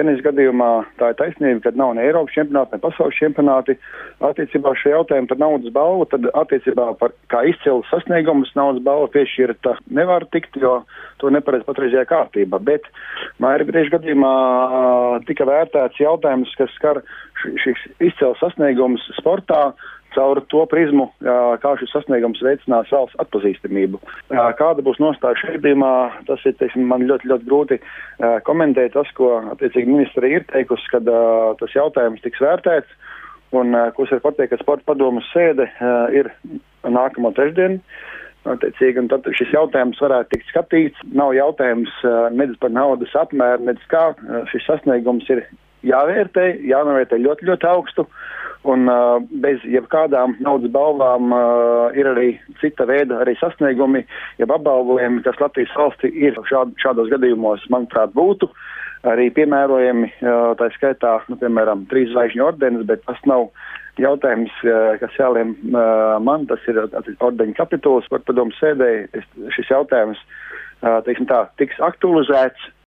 tenisa gadījumā tā ir taisnība, ka nav ne Eiropas čempionāti, ne pasaules čempionāti. Attiecībā šo jautājumu par naudas balvu, tad attiecībā par kā izcilus sasniegumus naudas balvu piešķirta nevar tikt, jo to neparedz patreizajā kārtībā. Bet Maira Grieža gadījumā tika vērtēts jautājums, kas skar šis izcils sasniegums sportā, caur to prizmu, kā šis sasniegums veicinās valsts atpazīstamību. Kāda būs nostāja šajā gadījumā, tas ir, teiksim, man ļoti grūti komentēt. Tas, ko attiecīgi ministra ir teikusi, kad tas jautājums tiks vērtēts, un ko es varu pateikt, ka sporta padomes sēde ir nākamo trešdienu. Attiecīgi, un tad šis jautājums varētu tikt skatīts. Nav jautājums nedz par naudas apmēru, nedz kā. Šis sasniegums ir jānovērtē ļoti augstu. Un bez jebkādām naudas balvām ir arī cita veida arī sasniegumi, jeb apbalvojumi, kas Latvijas valstī ir šādos gadījumos, manuprāt, būtu arī piemērojami, tā skaitā, piemēram, 3 zvaigžņu ordenis, bet tas nav jautājums, kas jāliem man, tas ir ordeņa kapituls par padomu sēdēji. Šis jautājums, teiksim tā, tiks aktualizēts